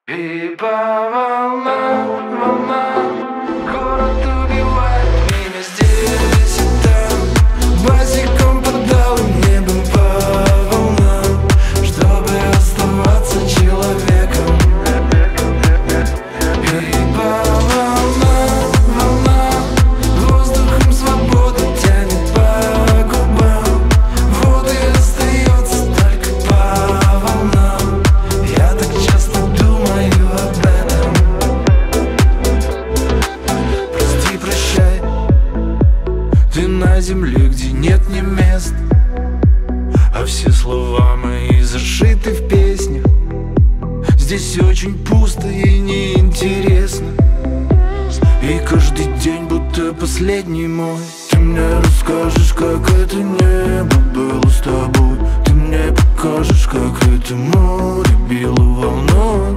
И по волнам, волнам город убивает меня здесь и там. Босиком под алым небом по волнам, чтобы оставаться человеком. И по волнам, волнам воздухом свободы тянет по губам. Вот и остается только по волнам. Я так часто думаю об этом. Прости, прощай, ты на земле, где нет ни мест, а все слова мои зашиты в песнях. Здесь очень пусто и неинтересно, и каждый день будто последний мой. Ты мне расскажешь, как это небо было с тобой. Ты мне покажешь, как это море било волной.